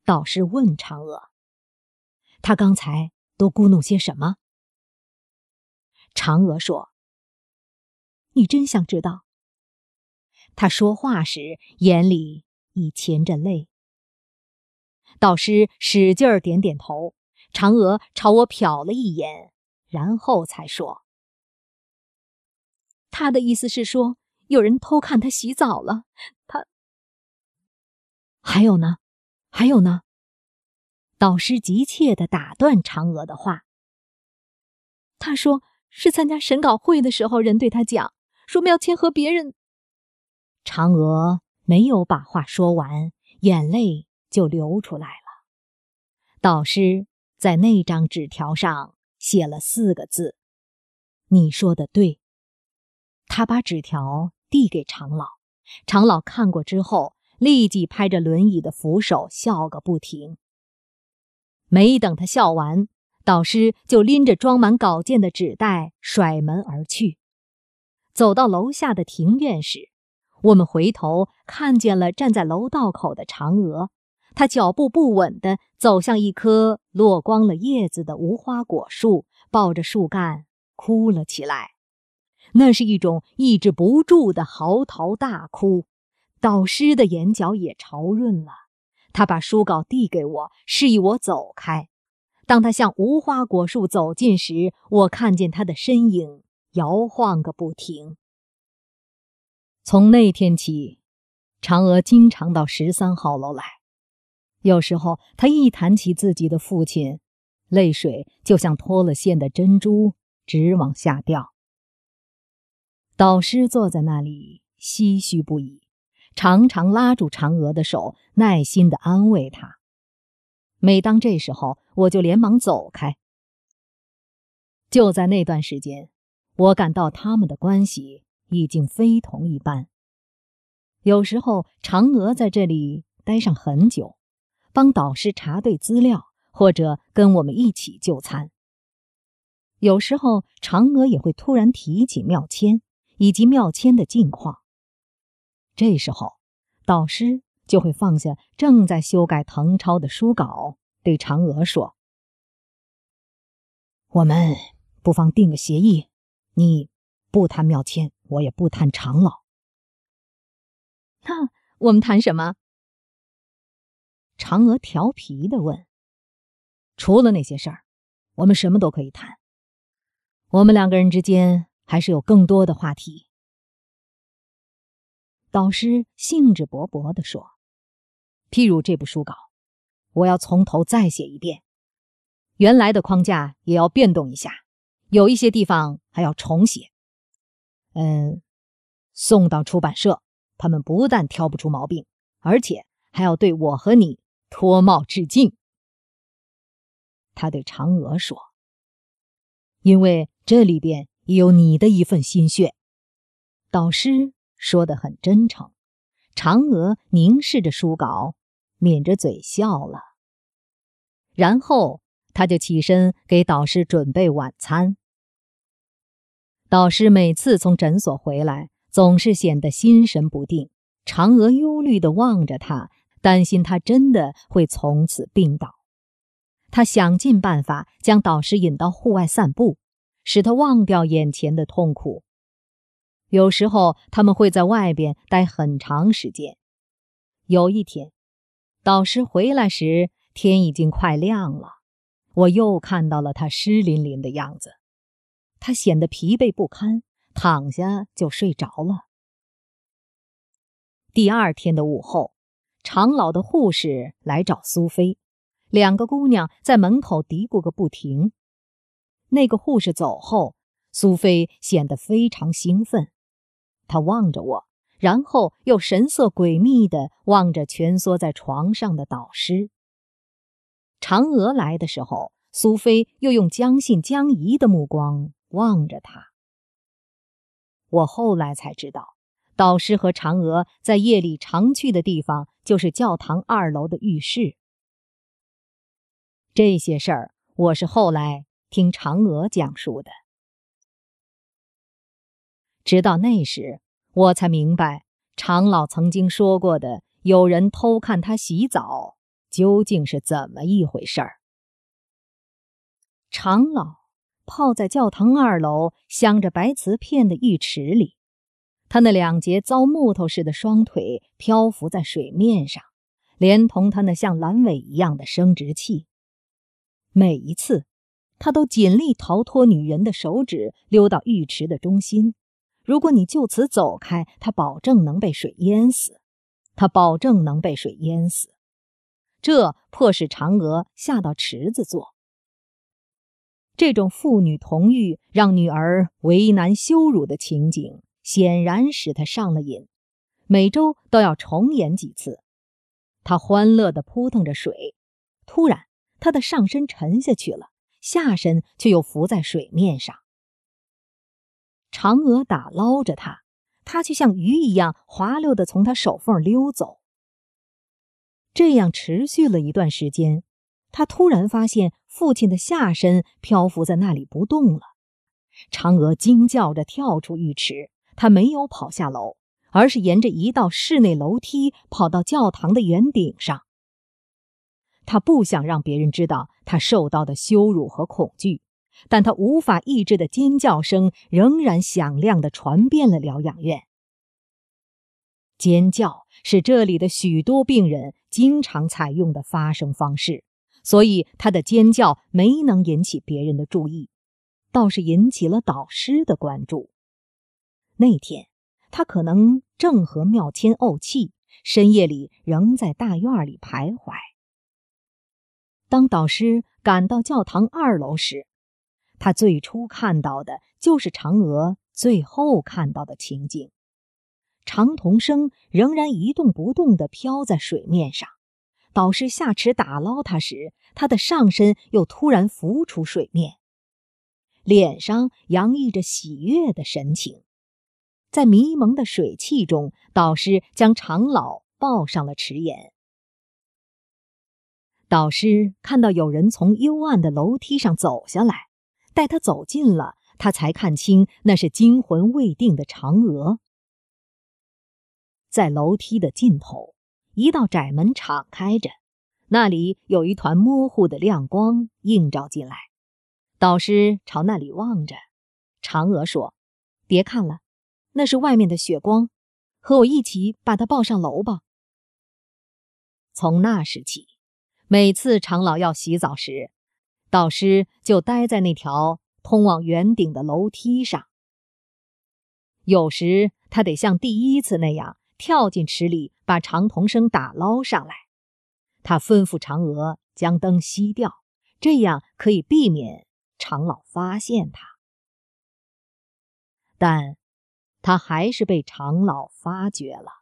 导师问嫦娥：“他刚才都咕哝些什么？”嫦娥说：“你真想知道？”他说话时眼里已噙着泪。导师使劲儿点点头，嫦娥朝我瞟了一眼，然后才说：“他的意思是说，有人偷看他洗澡了。他……还有呢？还有呢？”导师急切地打断嫦娥的话。他说是参加审稿会的时候，人对他讲，说妙谦和别人……嫦娥没有把话说完，眼泪就流出来了。导师在那张纸条上写了4个字：“你说的对。”他把纸条递给长老，长老看过之后，立即拍着轮椅的扶手笑个不停。没等他笑完，导师就拎着装满稿件的纸袋甩门而去。走到楼下的庭院时，我们回头看见了站在楼道口的嫦娥，她脚步不稳地走向一棵落光了叶子的无花果树，抱着树干哭了起来。那是一种抑制不住的嚎啕大哭，导师的眼角也潮润了。他把书稿递给我，示意我走开。当他向无花果树走近时，我看见他的身影摇晃个不停。从那天起，嫦娥经常到13号楼来。有时候她一谈起自己的父亲，泪水就像脱了线的珍珠，直往下掉。导师坐在那里唏嘘不已，常常拉住嫦娥的手，耐心地安慰她。每当这时候，我就连忙走开。就在那段时间，我感到他们的关系已经非同一般。有时候嫦娥在这里待上很久，帮导师查对资料，或者跟我们一起就餐。有时候嫦娥也会突然提起妙谦以及妙谦的近况。这时候导师就会放下正在修改誊抄的书稿，对嫦娥说：“我们不妨定个协议，你不谈妙谦，我也不谈长老。”“那我们谈什么？”嫦娥调皮地问。“除了那些事儿，我们什么都可以谈。我们2个人之间还是有更多的话题。”导师兴致勃勃地说：“譬如这部书稿，我要从头再写一遍，原来的框架也要变动一下，有一些地方还要重写。送到出版社，他们不但挑不出毛病，而且还要对我和你脱帽致敬。”他对嫦娥说：“因为这里边也有你的一份心血。”导师说得很真诚，嫦娥凝视着书稿，抿着嘴笑了。然后他就起身给导师准备晚餐。导师每次从诊所回来，总是显得心神不定，嫦娥忧虑地望着他，担心他真的会从此病倒。他想尽办法将导师引到户外散步，使他忘掉眼前的痛苦。有时候他们会在外边待很长时间。有一天，导师回来时，天已经快亮了，我又看到了他湿淋淋的样子。他显得疲惫不堪，躺下就睡着了。第2天的午后，长老的护士来找苏菲，2个姑娘在门口嘀咕个不停。那个护士走后，苏菲显得非常兴奋。她望着我，然后又神色诡秘地望着蜷缩在床上的导师。嫦娥来的时候，苏菲又用将信将疑的目光望着她。我后来才知道，导师和嫦娥在夜里常去的地方就是教堂2楼的浴室。这些事儿我是后来听嫦娥讲述的。直到那时，我才明白长老曾经说过的有人偷看他洗澡究竟是怎么一回事儿。长老泡在教堂2楼镶着白瓷片的浴池里，他那2节糟木头似的双腿漂浮在水面上，连同他那像阑尾一样的生殖器。每一次他都尽力逃脱女人的手指，溜到浴池的中心。如果你就此走开，他保证能被水淹死。这迫使嫦娥下到池子坐。这种父女同浴让女儿为难羞辱的情景，显然使她上了瘾，每周都要重演几次。她欢乐地扑腾着水，突然她的上身沉下去了，下身却又浮在水面上。嫦娥打捞着她，她却像鱼一样滑溜地从她手缝溜走。这样持续了一段时间，她突然发现父亲的下身漂浮在那里不动了。嫦娥惊叫着跳出浴池，她没有跑下楼，而是沿着一道室内楼梯跑到教堂的圆顶上。她不想让别人知道她受到的羞辱和恐惧，但她无法抑制的尖叫声仍然响亮地传遍了疗养院。尖叫是这里的许多病人经常采用的发声方式，所以她的尖叫没能引起别人的注意，倒是引起了导师的关注。那天她可能正和妙谦怄气，深夜里仍在大院里徘徊。当导师赶到教堂2楼时，他最初看到的就是嫦娥最后看到的情景。常童生仍然一动不动地飘在水面上，导师下池打捞他时，他的上身又突然浮出水面，脸上洋溢着喜悦的神情。在迷蒙的水汽中，导师将长老抱上了池沿。导师看到有人从幽暗的楼梯上走下来，待他走近了，他才看清那是惊魂未定的嫦娥。在楼梯的尽头，一道窄门敞开着，那里有一团模糊的亮光映照进来。导师朝那里望着，嫦娥说：“别看了，那是外面的血光，和我一起把他抱上楼吧。”从那时起，每次长老要洗澡时，导师就待在那条通往圆顶的楼梯上。有时他得像第一次那样跳进池里，把常童生打捞上来。他吩咐嫦娥将灯熄掉，这样可以避免长老发现他。但他还是被长老发觉了。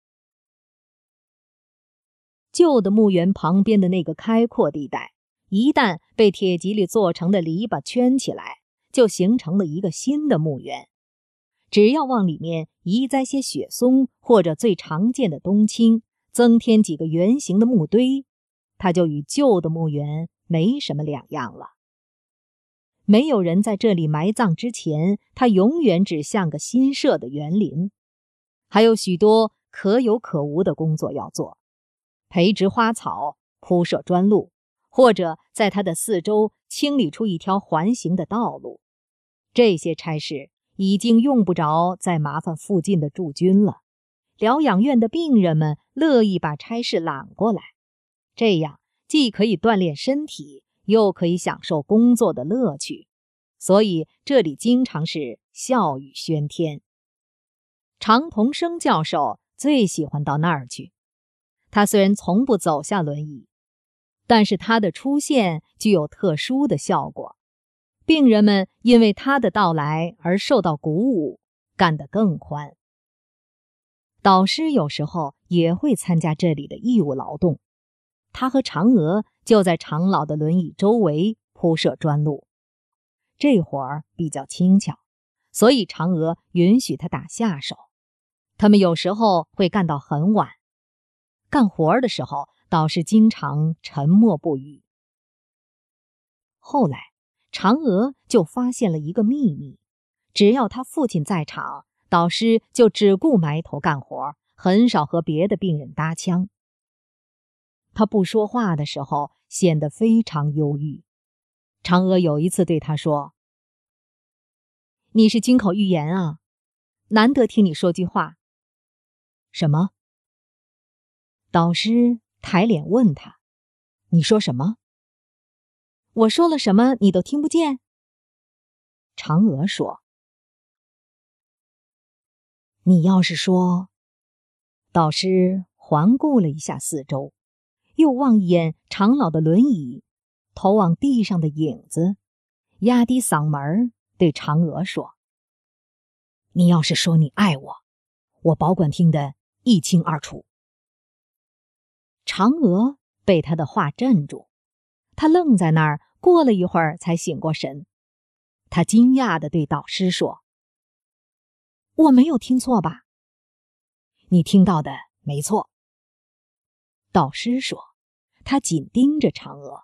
旧的墓园旁边的那个开阔地带，一旦被铁蒺藜做成的篱笆圈起来，就形成了一个新的墓园。只要往里面移栽些雪松或者最常见的冬青，增添几个圆形的木堆，它就与旧的墓园没什么两样了。没有人在这里埋葬之前，它永远只像个新设的园林。还有许多可有可无的工作要做，培植花草，铺设砖路，或者在它的四周清理出一条环形的道路。这些差事已经用不着再麻烦附近的驻军了。疗养院的病人们乐意把差事揽过来，这样既可以锻炼身体，又可以享受工作的乐趣，所以这里经常是笑语喧天。常童生教授最喜欢到那儿去。他虽然从不走下轮椅，但是他的出现具有特殊的效果。病人们因为他的到来而受到鼓舞，干得更欢。导师有时候也会参加这里的义务劳动，他和嫦娥就在长老的轮椅周围铺设砖路。这活儿比较轻巧，所以嫦娥允许他打下手。他们有时候会干到很晚。干活的时候，导师经常沉默不语。后来嫦娥就发现了一个秘密，只要他父亲在场，导师就只顾埋头干活，很少和别的病人搭腔。 他不说话的时候显得非常忧郁。嫦娥有一次对他说：“你是金口玉言啊，难得听你说句话。”“什么？”导师抬脸问他：“你说什么？”“我说了什么你都听不见？”嫦娥说：“你要是说……”导师环顾了一下四周，又望一眼长老的轮椅，头往地上的影子，压低嗓门对嫦娥说：“你要是说你爱我，我保管听得一清二楚。”嫦娥被他的话镇住，他愣在那儿，过了一会儿才醒过神。他惊讶地对导师说：“我没有听错吧？”“你听到的没错。”导师说，他紧盯着嫦娥。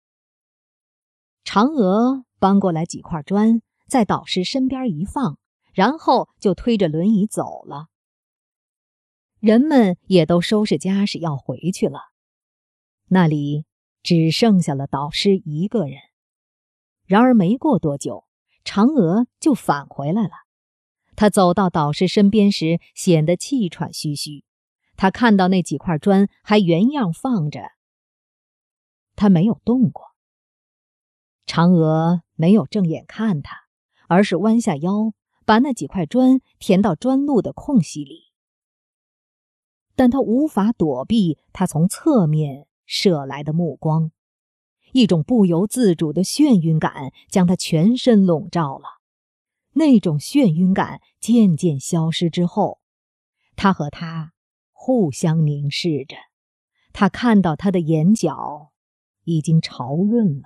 嫦娥搬过来几块砖，在导师身边一放，然后就推着轮椅走了。人们也都收拾家什要回去了，那里只剩下了导师一个人。然而没过多久，嫦娥就返回来了。她走到导师身边时，显得气喘吁吁。她看到那几块砖还原样放着，她没有动过。嫦娥没有正眼看她，而是弯下腰，把那几块砖填到砖路的空隙里。但他无法躲避他从侧面射来的目光，一种不由自主的眩晕感将他全身笼罩了。那种眩晕感渐渐消失之后，他和他互相凝视着，他看到他的眼角已经潮润了。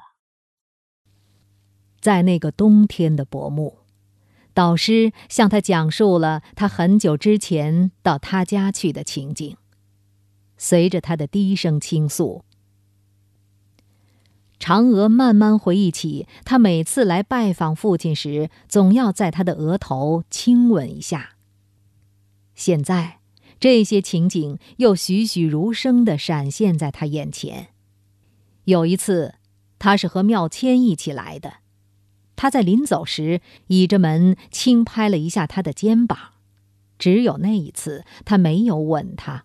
在那个冬天的薄暮，导师向他讲述了他很久之前到他家去的情景。随着他的低声倾诉，嫦娥慢慢回忆起他每次来拜访父亲时，总要在他的额头亲吻一下。现在这些情景又栩栩如生地闪现在他眼前。有一次，他是和妙谦一起来的，他在临走时倚着门轻拍了一下他的肩膀，只有那一次他没有吻他。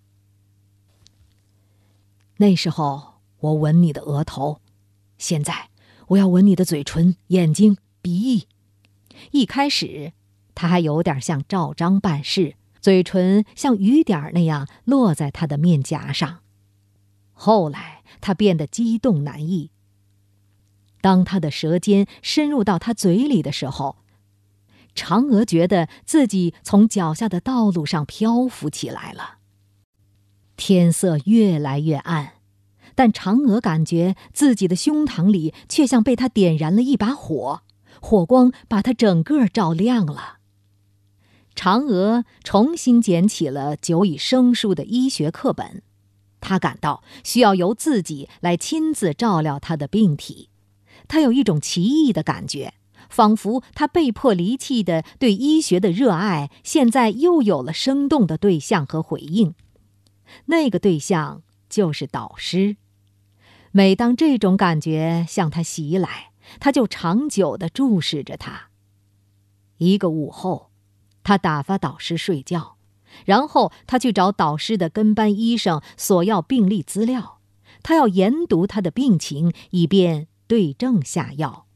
那时候我吻你的额头，现在我要吻你的嘴唇、眼睛、鼻翼。一开始他还有点像照章办事，嘴唇像雨点那样落在他的面颊上。后来他变得激动难抑，当他的舌尖深入到他嘴里的时候，嫦娥觉得自己从脚下的道路上漂浮起来了。天色越来越暗，但嫦娥感觉自己的胸膛里却像被他点燃了一把火，火光把他整个照亮了。嫦娥重新捡起了久已生疏的医学课本，她感到需要由自己来亲自照料她的病体。她有一种奇异的感觉，仿佛她被迫离弃的对医学的热爱，现在又有了生动的对象和回应。那个对象就是导师。每当这种感觉向他袭来，他就长久地注视着他。一个午后，他打发导师睡觉，然后他去找导师的跟班医生索要病历资料，他要研读他的病情，以便对症下药。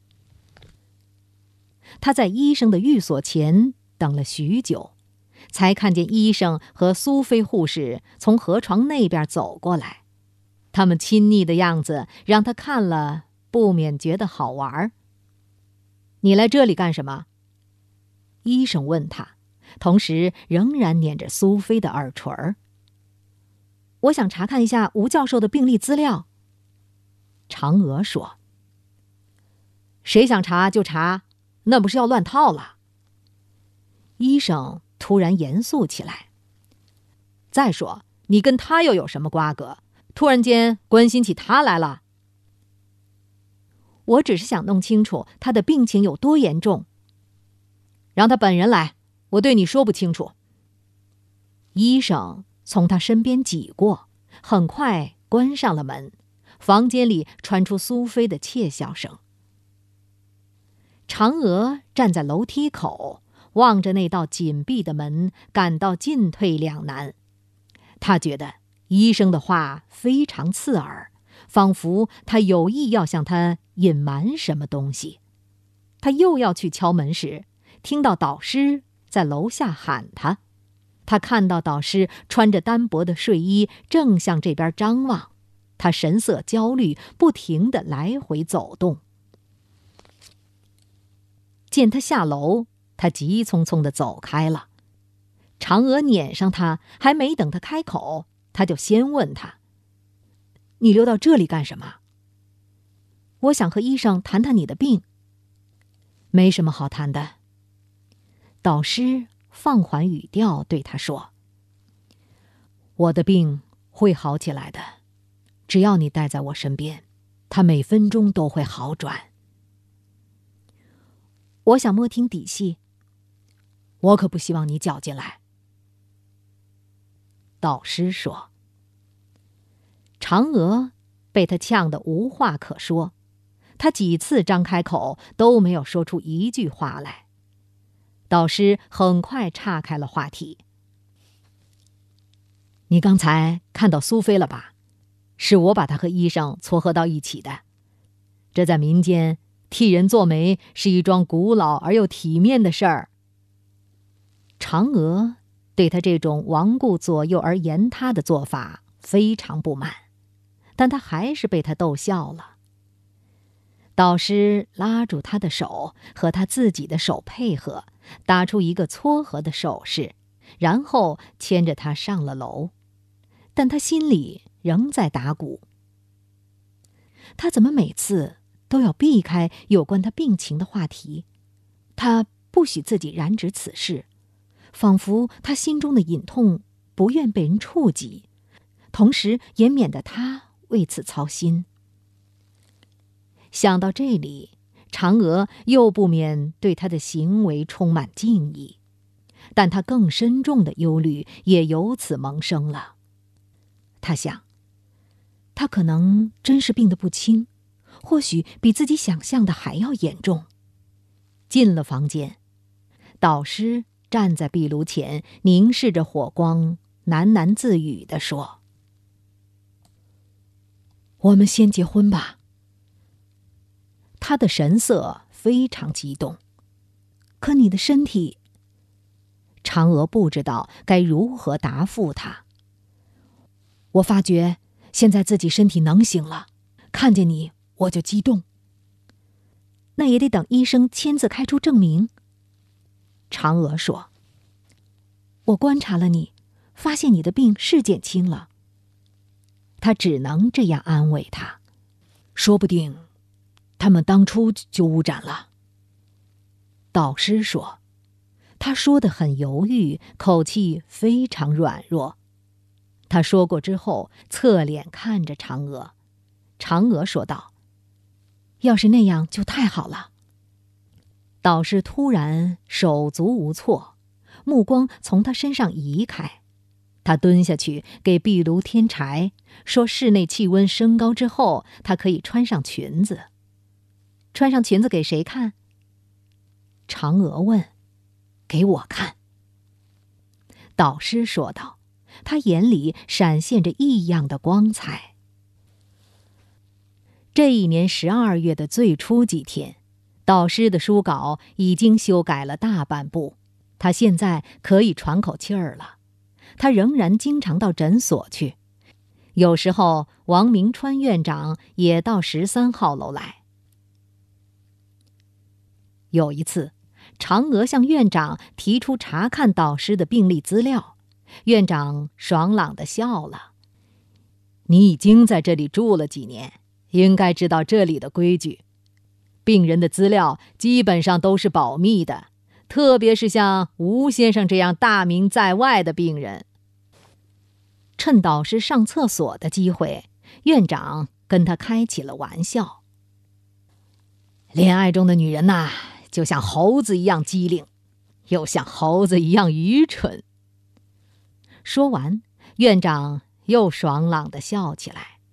他在医生的寓所前等了许久，才看见医生和苏菲护士从河床那边走过来。他们亲昵的样子让他看了不免觉得好玩。你来这里干什么？医生问他，同时仍然捻着苏菲的耳垂。我想查看一下吴教授的病历资料。嫦娥说。谁想查就查，那不是要乱套了？医生突然严肃起来。再说，你跟他又有什么瓜葛？突然间关心起他来了？我只是想弄清楚他的病情有多严重。让他本人来，我对你说不清楚。医生从他身边挤过，很快关上了门，房间里传出苏菲的窃笑声。嫦娥站在楼梯口，望着那道紧闭的门，感到进退两难。她觉得医生的话非常刺耳，仿佛他有意要向她隐瞒什么东西。她又要去敲门时，听到导师在楼下喊她。她看到导师穿着单薄的睡衣，正向这边张望。他神色焦虑，不停地来回走动。见他下楼，他急匆匆地走开了。嫦娥撵上他，还没等他开口，他就先问他：“你留到这里干什么？”“我想和医生谈谈你的病。”“没什么好谈的。”导师放缓语调对他说：“我的病会好起来的，只要你待在我身边，它每分钟都会好转。”“我想摸听底细。”“我可不希望你搅进来。”导师说。嫦娥被他呛得无话可说，他几次张开口都没有说出一句话来。导师很快岔开了话题：“你刚才看到苏菲了吧？是我把她和医生撮合到一起的。这在民间，替人做媒是一桩古老而又体面的事儿。”嫦娥对他这种罔顾左右而言他的做法非常不满，但他还是被他逗笑了。导师拉住他的手，和他自己的手配合，打出一个撮合的手势，然后牵着他上了楼。但他心里仍在打鼓。他怎么每次都要避开有关他病情的话题？他不许自己染指此事，仿佛他心中的隐痛不愿被人触及，同时也免得他为此操心。想到这里，嫦娥又不免对他的行为充满敬意，但他更深重的忧虑也由此萌生了。他想，他可能真是病得不轻，或许比自己想象的还要严重。进了房间，导师站在壁炉前，凝视着火光，喃喃自语地说：“我们先结婚吧。”他的神色非常激动。“可你的身体……”嫦娥不知道该如何答复他。“我发觉现在自己身体能行了，看见你我就激动。”“那也得等医生签字开出证明。”嫦娥说。“我观察了你，发现你的病是减轻了。”他只能这样安慰他。“说不定他们当初就污染了。”导师说。他说得很犹豫，口气非常软弱。他说过之后，侧脸看着嫦娥。嫦娥说道：“要是那样就太好了。”导师突然手足无措，目光从他身上移开。他蹲下去给壁炉添柴，说室内气温升高之后，他可以穿上裙子。“穿上裙子给谁看？”嫦娥问。“给我看。”导师说道，他眼里闪现着异样的光彩。这一年12月的最初几天，导师的书稿已经修改了大半部，他现在可以喘口气儿了。他仍然经常到诊所去，有时候王明川院长也到13号楼来。有一次，嫦娥向院长提出查看导师的病历资料，院长爽朗地笑了：“你已经在这里住了几年，应该知道这里的规矩。病人的资料基本上都是保密的，特别是像吴先生这样大名在外的病人。”趁导师上厕所的机会，院长跟他开起了玩笑：“恋爱中的女人呐，就像猴子一样机灵，又像猴子一样愚蠢。”说完，院长又爽朗地笑起来。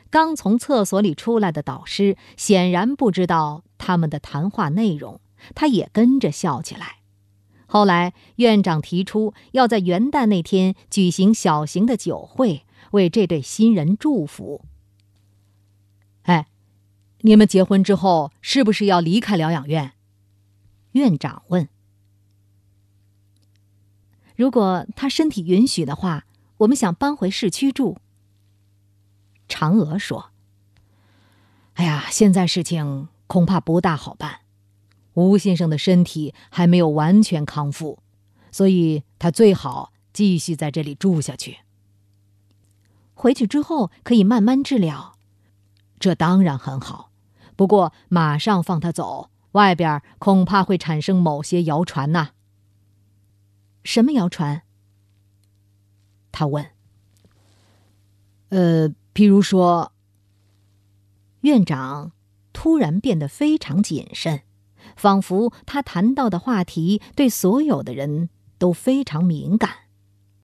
刚从厕所里出来的导师显然不知道他们的谈话内容，他也跟着笑起来。后来院长提出要在元旦那天举行小型的酒会，为这对新人祝福。哎，你们结婚之后是不是要离开疗养院？院长问。如果他身体允许的话，我们想搬回市区住。嫦娥说。哎呀，现在事情恐怕不大好办，吴先生的身体还没有完全康复，所以他最好继续在这里住下去。回去之后可以慢慢治疗。这当然很好，不过马上放他走，外边恐怕会产生某些谣传呐。什么谣传？他问。譬如说……院长突然变得非常谨慎，仿佛他谈到的话题对所有的人都非常敏感。